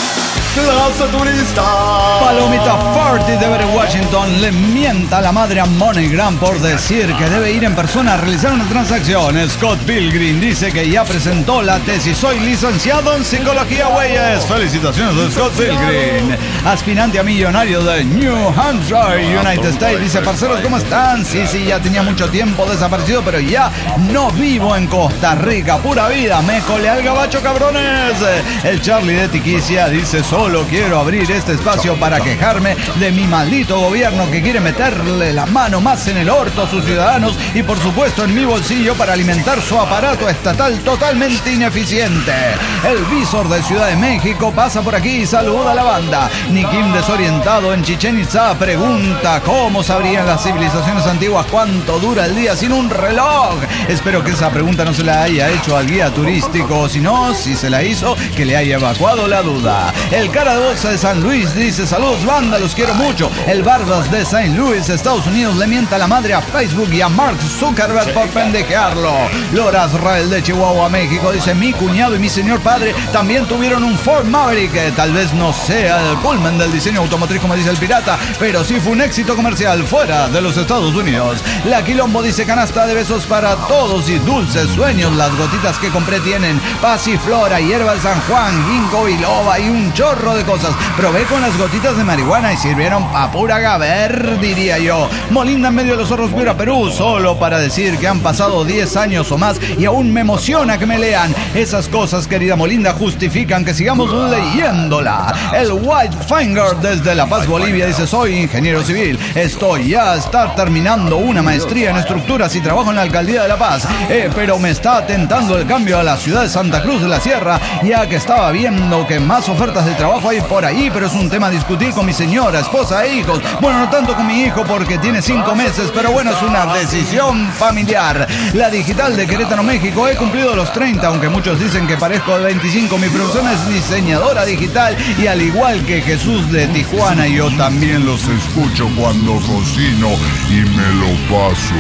Clase Turista. Palomita Farty de Everett, Washington, le mienta a la madre a MoneyGram por decir que debe ir en persona a realizar una transacción. Scott Pilgrim dice que ya presentó la tesis. Soy licenciado en psicología, güeyes. Felicitaciones, Scott Pilgrim. Aspirante a millonario de New Hampshire, United States. Dice, parceros, ¿cómo están? Sí, ya tenía mucho tiempo desaparecido, pero ya no vivo en Costa Rica. Pura vida, me colé al gabacho, cabrones. El Charlie de Tiquicia dice, solo quiero abrir este espacio para quejarme de mi maldito gobierno que quiere meterle la mano más en el orto a sus ciudadanos y por supuesto en mi bolsillo para alimentar su aparato estatal totalmente ineficiente. El visor de Ciudad de México pasa por aquí y saluda a la banda. Nikim desorientado en Chichén Itzá pregunta ¿cómo sabrían las civilizaciones antiguas cuánto dura el día sin un reloj? Espero que esa pregunta no se la haya hecho al guía turístico, o si no, si se la hizo, que le haya evacuado la duda. El cara de bolsa de San Luis dice, saludos banda, los quiero mucho. El Barbas de St. Louis, Estados Unidos, le mienta la madre a Facebook y a Mark Zuckerberg por pendejearlo. Loras Rael de Chihuahua, México, dice, mi cuñado y mi señor padre también tuvieron un Ford Maverick, que tal vez no sea el culmen del diseño automotriz como dice el pirata, pero sí fue un éxito comercial fuera de los Estados Unidos. La Quilombo dice, canasta de besos para todos y dulces sueños. Las gotitas que compré tienen pasiflora, hierba de San Juan, ginkgo biloba y un chorro de cosas. Probé con las gotitas de marihuana y sirvieron pa' pura gaber, diría yo. Molinda en medio de los zorros, Piura, Perú, solo para decir que han pasado 10 años o más y aún me emociona que me lean. Esas cosas, querida Molinda, justifican que sigamos leyéndola. El White Finger desde La Paz, Bolivia, dice, soy ingeniero civil. Estoy ya está terminando una maestría en estructuras y trabajo en la alcaldía de La Paz. Pero me está tentando el cambio a la ciudad de Santa Cruz de la Sierra, ya que estaba viendo que más ofertas de trabajo hay por ahí, pero es un tema a discutir con mi señora, esposa e hijos. Bueno, no tanto con mi hijo porque tiene 5 meses, pero bueno, es una decisión familiar. La Digital de Querétaro, México, he cumplido los 30, aunque muchos dicen que parezco de 25. Mi profesión es diseñadora digital y al igual que Jesús de Tijuana, yo también los escucho cuando cocino y me lo paso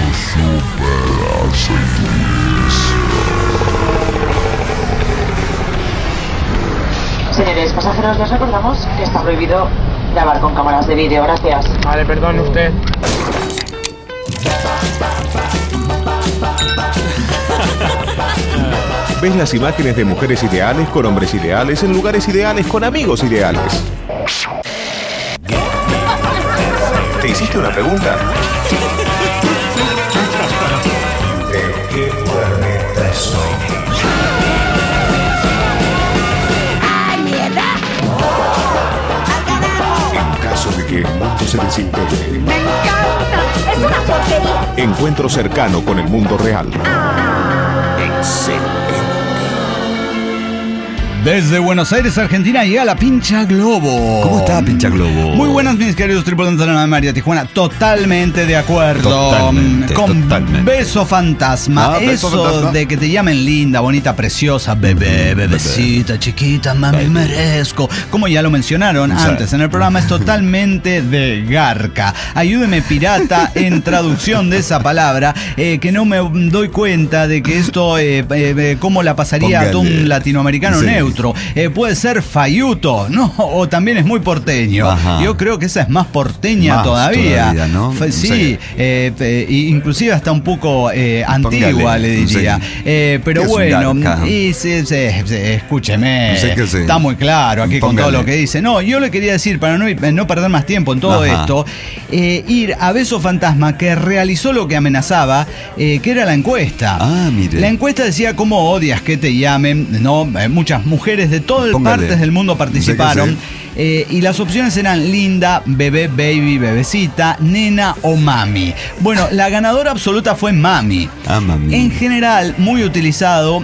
súper así. Señores pasajeros, les recordamos que está prohibido grabar con cámaras de vídeo. Gracias. Vale, perdone usted. ¿Ves las imágenes de mujeres ideales con hombres ideales en lugares ideales con amigos ideales? ¿Te hiciste una pregunta? ¿De qué planeta soy? En caso de que el mundo se desintegre. ¡Me encanta! ¡Es una porquería! Encuentro cercano con el mundo real. Excelente. Desde Buenos Aires, Argentina, llega la Pincha Globo. ¿Cómo está, Pincha Globo? Muy buenas, mis queridos tripulantes de la nave María Tijuana. Totalmente de acuerdo. Totalmente. Beso fantasma. Beso Eso fantasma. de que te llamen linda, bonita, preciosa, bebecita, chiquita, mami, merezco. Como ya lo mencionaron antes en el programa, es totalmente de garca. Ayúdeme, pirata, en traducción de esa palabra, que no me doy cuenta de que esto, cómo la pasaría a todo un latinoamericano neutro. Puede ser falluto, ¿no? O también es muy porteño. Ajá. Yo creo que esa es más porteña Más todavía. ¿no? Sí, inclusive hasta un poco antigua, le diría. Pero bueno, y escúcheme, está muy claro aquí con todo lo que dice. No, yo le quería decir, para no perder más tiempo en todo esto, ir a Beso Fantasma, que realizó lo que amenazaba, que era la encuesta. Ah, mire. La encuesta decía cómo odias que te llamen, ¿no? Muchas mujeres de todas partes del mundo participaron. Y las opciones eran linda, bebé, baby, bebecita, nena o mami. Bueno, la ganadora absoluta fue mami. Mami. En general, muy utilizado.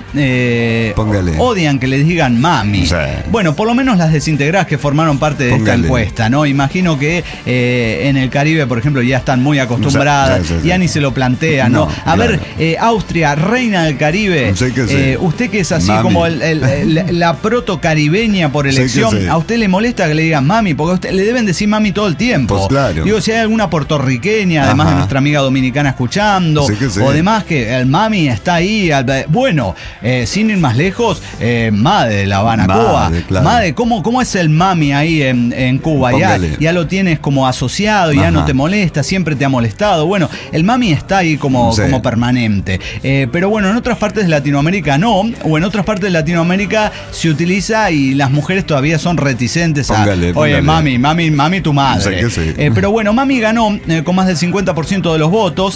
Odian que les digan mami. Sí. Bueno, por lo menos las desintegradas que formaron parte de esta encuesta, ¿no? Imagino que en el Caribe, por ejemplo, ya están muy acostumbradas, ya ni se lo plantean, ¿no? A ver, Austria, reina del Caribe, usted que es así mami, como la proto-caribeña por elección, ¿a usted le molesta que le digan mami? Porque a usted le deben decir mami todo el tiempo. Pues claro. Digo, si hay alguna puertorriqueña, además de nuestra amiga dominicana escuchando, o demás que el mami está ahí. Bueno, sin ir más lejos, Made de La Habana, Cuba. Claro. Made, ¿cómo es el mami ahí en Cuba? Ya lo tienes como asociado, ya no te molesta, siempre te ha molestado. Bueno, el mami está ahí como permanente. Pero bueno, en otras partes de Latinoamérica no, o en otras partes de Latinoamérica se utiliza y las mujeres todavía son reticentes a, oye, mami, tu madre. Pero bueno, mami ganó con más del 50% de los votos.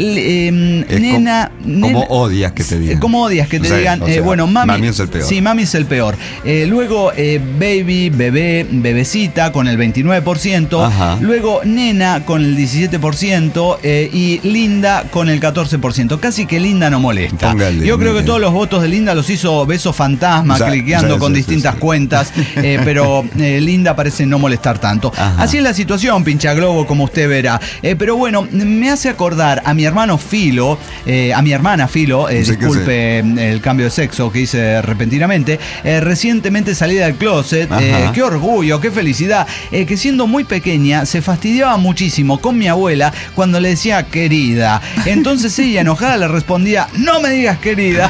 Nena, ¿cómo odias que te digan? ¿Cómo odias que te digan? Bueno, mami es el peor. Sí, mami es el peor. Luego, baby, bebé, bebecita con el 29%. Luego, nena con el 17%. Y linda con el 14%. Casi que linda no molesta. Yo creo que todos los votos de linda los hizo Beso Fantasma, cliqueando con distintas cuentas. Pero linda parece no molestar tanto. Así es la situación, Pincha Globo, como usted verá. Pero bueno, me hace acordar a mi hermano Filo, a mi hermana Filo, disculpe el cambio de sexo que hice repentinamente, recientemente salí del closet, qué orgullo, qué felicidad, que siendo muy pequeña se fastidiaba muchísimo con mi abuela cuando le decía querida. Entonces ella enojada le respondía, no me digas querida.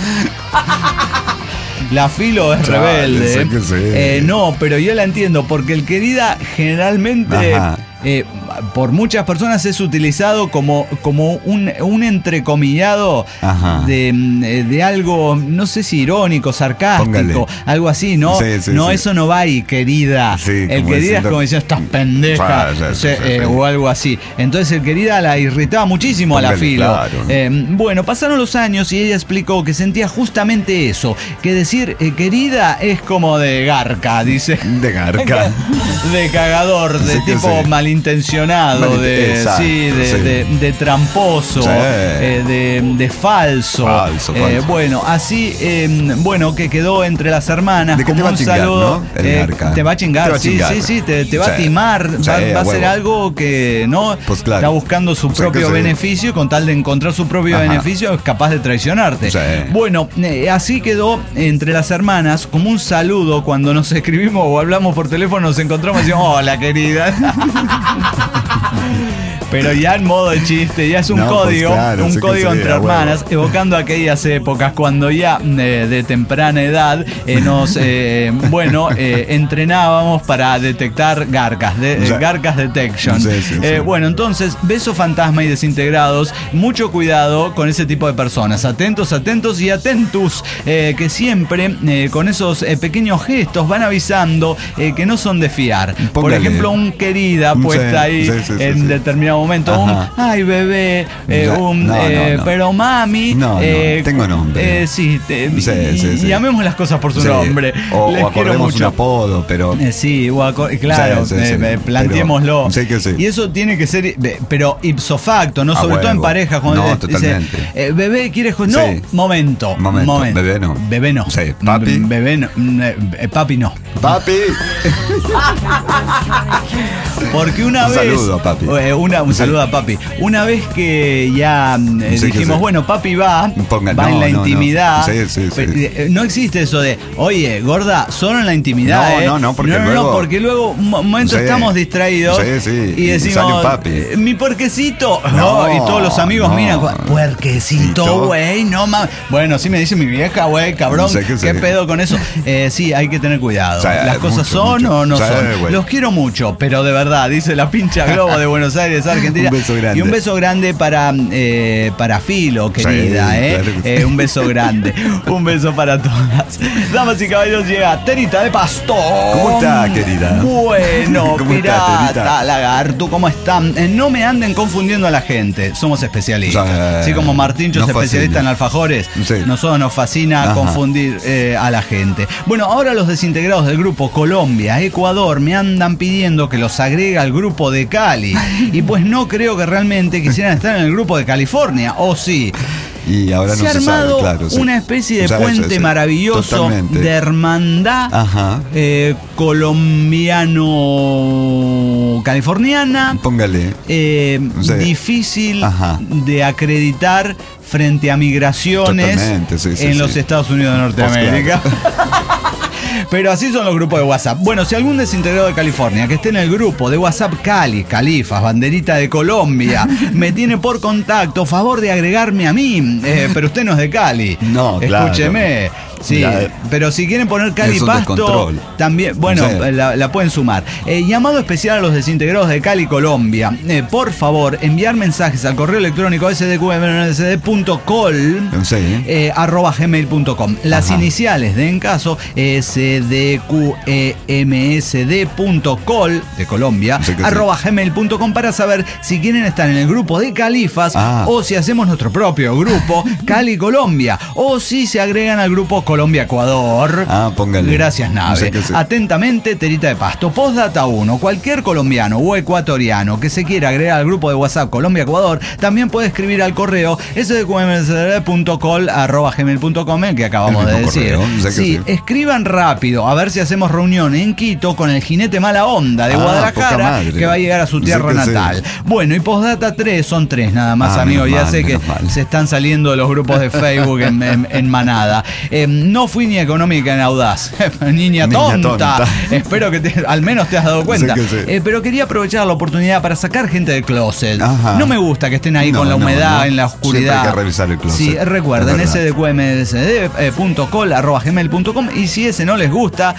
La Filo es rebelde. No, pero yo la entiendo, porque el querida generalmente por muchas personas es utilizado como un entrecomillado de algo, no sé si irónico, sarcástico, algo así, ¿no? Eso no va ahí, querida. El querida es como decir, estás pendeja, o algo así. Entonces el querida la irritaba muchísimo a la Filo. Bueno, pasaron los años y ella explicó que sentía justamente eso, que decir querida es como de garca, dice. De garca. De cagador, de tipo malintencionado, de tramposo, de falso. Bueno, así, que quedó entre las hermanas. ¿De qué como te va a chingar, saludo, no? El garca. Te va a chingar, te va a timar, va a ser algo que no está buscando su propio beneficio, y con tal de encontrar su propio beneficio es capaz de traicionarte. Bueno, así quedó entre las hermanas como un saludo cuando nos escribimos o hablamos por teléfono, nos encontramos y decimos, hola querida. Pero ya en modo de chiste, ya es un código, un código entre hermanas, evocando aquellas épocas cuando ya de temprana edad nos entrenábamos para detectar garcas, garcas detection. Bueno, entonces, Beso Fantasma y Desintegrados, mucho cuidado con ese tipo de personas, atentos y atentus, que siempre con esos pequeños gestos van avisando que no son de fiar. Por ejemplo, un querida puesta ahí en determinado momento. Ay, bebé, pero mami. No, tengo nombre. Sí. Sí. Llamemos las cosas por su nombre. O Les quiero mucho. Un apodo, pero... Sí, claro, planteémoslo. Pero, sí. Y eso tiene que ser, pero ipso facto, ¿no? Sobre todo en pareja. No, totalmente. Dice, bebé, ¿quieres jugar? No, momento. Bebé no. Bebé no. Sí, papi. Bebé no. Papi no. Papi. Porque una vez... Saludo a papi. Un saludo a papi. Una vez que ya dijimos, bueno, papi va en la intimidad. Sí. No existe eso de, oye, gorda, solo en la intimidad. No, porque luego un momento estamos distraídos y decimos, papi. Mi puerquecito. Y todos los amigos miran, puerquecito, güey, no mames. Bueno, sí me dice mi vieja, güey, cabrón, ¿qué pedo con eso? Sí, hay que tener cuidado. Las cosas son o no son. Güey. Los quiero mucho, pero de verdad, dice la pincha Globo de Buenos Aires, Argentina. Un beso grande. Y un beso grande para Filo, querida, Claro. Un beso grande. Un beso para todas. Damas y caballeros, llega Terita de Pasto. ¿Cómo está, querida? Bueno, ¿Cómo pirata, está, lagarto, ¿cómo están? No me anden confundiendo a la gente, somos especialistas. Sí. Así como Martíncho es especialista en alfajores, nosotros nos fascina confundir a la gente. Bueno, ahora los desintegrados del grupo Colombia, Ecuador, me andan pidiendo que los agregue al grupo de Cali. Y pues no creo que realmente quisieran estar en el grupo de California, ¿o sí? Y ahora se ha armado una especie de puente maravilloso de hermandad colombiano-californiana. Póngale. Difícil de acreditar frente a migraciones en los Estados Unidos de Norteamérica. Pero así son los grupos de WhatsApp. Bueno, si algún desintegrado de California que esté en el grupo de WhatsApp Cali, Califas, banderita de Colombia, me tiene por contacto, favor de agregarme a mí. Pero usted no es de Cali. No, claro. Escúcheme. Sí, pero si quieren poner Cali Pasto, también, bueno, la pueden sumar. Llamado especial a los desintegrados de Cali, Colombia. Por favor, enviar mensajes al correo electrónico sdqmsd.col@gmail.com. Las iniciales de en caso sdqemsd.col de Colombia @gmail.com para saber si quieren estar en el grupo de Califas o si hacemos nuestro propio grupo Cali Colombia o si se agregan al grupo Colombia Ecuador. Póngale. Gracias, Nave. Atentamente, Terita de Pasto. Postdata 1. Cualquier colombiano o ecuatoriano que se quiera agregar al grupo de WhatsApp Colombia Ecuador también puede escribir al correo sdqmsd.col@gmail.com, el que acabamos de decir. Escriban rápido, a ver si hacemos reunión en Quito con el jinete Mala Onda de Guadalajara, que va a llegar a su tierra natal. Bueno, y postdata 3, son 3 nada más, amigos. Ya sé que se están saliendo de los grupos de Facebook en manada. No fui ni económica ni audaz. Niña tonta. Espero que al menos te has dado cuenta. Pero quería aprovechar la oportunidad para sacar gente del closet. No me gusta que estén ahí con la humedad, en la oscuridad. Siempre hay que revisar el closet. Sí, recuerden, sdqmsd.col@gmail.com, y si ese no les gusta,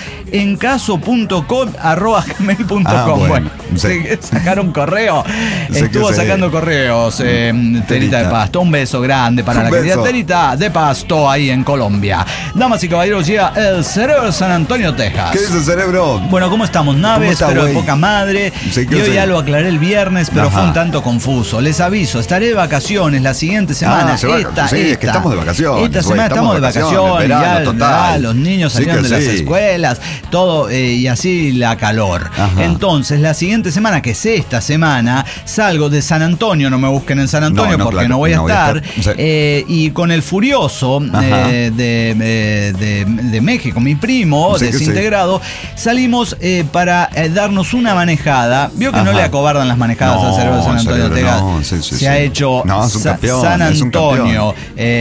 encaso.com@gmail.com. Bueno, sacaron correo. Estuvo sacando correos, Terita de Pasto. Un beso grande para la querida Terita de Pasto ahí en Colombia. Damas y caballeros, llega el Cerebro de San Antonio, Texas. ¿Qué dice el Cerebro? Bueno, ¿cómo estamos, Naves? Pero de poca madre. Yo ya lo aclaré el viernes, pero fue un tanto confuso. Les aviso, estaré de vacaciones la siguiente semana. Es que estamos de vacaciones. Esta semana estamos de vacaciones. Ya los niños salieron de las escuelas, todo, y así la calor. Entonces, la siguiente semana, que es esta semana, salgo de San Antonio. No me busquen en San Antonio porque no voy a estar. Y con el Furioso de México, mi primo desintegrado, salimos para darnos una manejada. Vio que no le acobardan las manejadas al Cerebro de San Antonio Ortega. Se ha hecho San Antonio,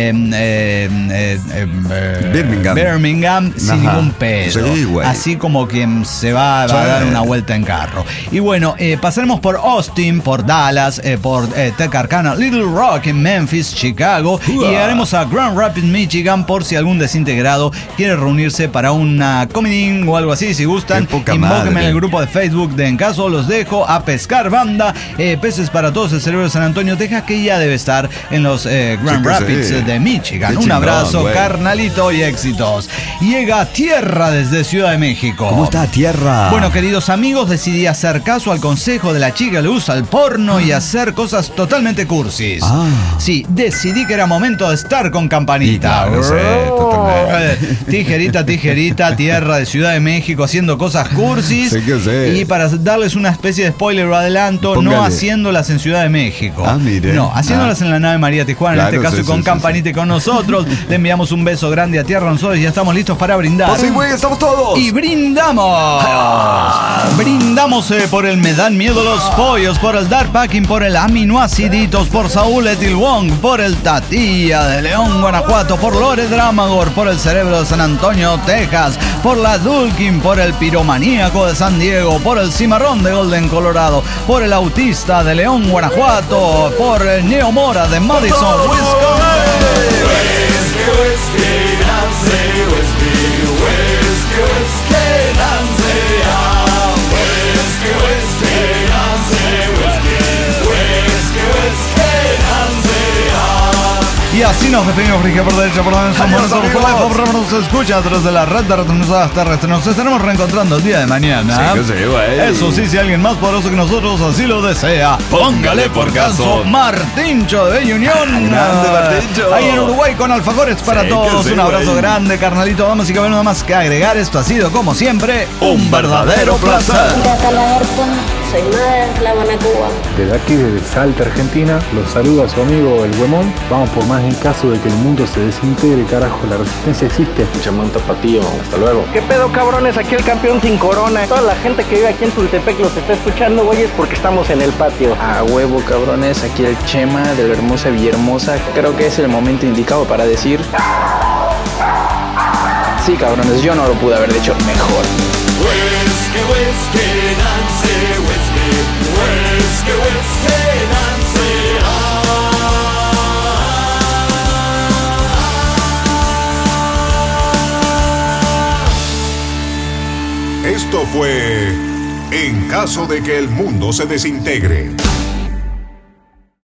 Birmingham sin ningún pedo. Así como quien se va a dar una vuelta en carro. Y bueno, pasaremos por Austin, por Dallas, por Texarkana, Little Rock en Memphis, Chicago, y llegaremos a Grand Rapids, Michigan, por si algún desintegrado desintegrado, quiere reunirse para una comidín o algo así, si gustan, invóquenme en el grupo de Facebook de En Caso. Los dejo a pescar banda, peces para todos, el cerebro de San Antonio, Texas, que ya debe estar en los Grand Rapids de Michigan. Un abrazo, carnalito, y éxitos. Llega Tierra desde Ciudad de México. ¿Cómo está Tierra? Bueno, queridos amigos, decidí hacer caso al consejo de la chica que le usa el porno y hacer cosas totalmente cursis. Sí, decidí que era momento de estar con Campanita. Claro, Tijerita, Tierra de Ciudad de México haciendo cosas cursis. Sí que sé. Y para darles una especie de spoiler o adelanto, Póngale. no haciéndolas en Ciudad de México. Mire. No, haciéndolas en la nave María Tijuana, Claro, en este caso con Campanita y con nosotros. Le enviamos un beso grande a Tierra. Nosotros ya estamos listos para brindar. Pues sí, güey, estamos todos. Y brindamos. Brindamos por el Me Dan Miedo los Pollos, por el Dark Packing, por el Aminoaciditos, por Saúl Etilwong, por el Tatilla de León, Guanajuato, por Lore Dramagor, por el Cerebro de San Antonio, Texas, por la Dulkin, por el Piromaníaco de San Diego, por el Cimarrón de Golden, Colorado, por el Autista de León, Guanajuato, por el Neomora de Madison, Wisconsin. Y así nos despedimos, Frigio, por derecha, por derecha, nos escucha a través de la red de retransmisoras terrestres. Nos estaremos reencontrando el día de mañana. Eso sí, si alguien más poderoso que nosotros así lo desea, póngale por caso Martincho de Bella Unión. Grande Martincho. Ahí en Uruguay con alfajores para todos. Un abrazo grande, carnalito. Vamos y que nada más que agregar. Esto ha sido, como siempre, un verdadero placer. Soy Mar, La Cuba. Desde aquí, desde Salta, Argentina, los saluda su amigo el Huemón. Vamos por más en caso de que el mundo se desintegre, carajo, la resistencia existe. Chamán Tapatío, hasta luego. ¿Qué pedo, cabrones? Aquí el campeón sin corona. Toda la gente que vive aquí en Tultepec los está escuchando, güeyes, porque estamos en el patio. A huevo, cabrones, aquí el Chema de la hermosa Villahermosa. Creo que es el momento indicado para decir... Sí, cabrones, yo no lo pude haber dicho mejor. Esto fue En Caso de que el mundo se desintegre.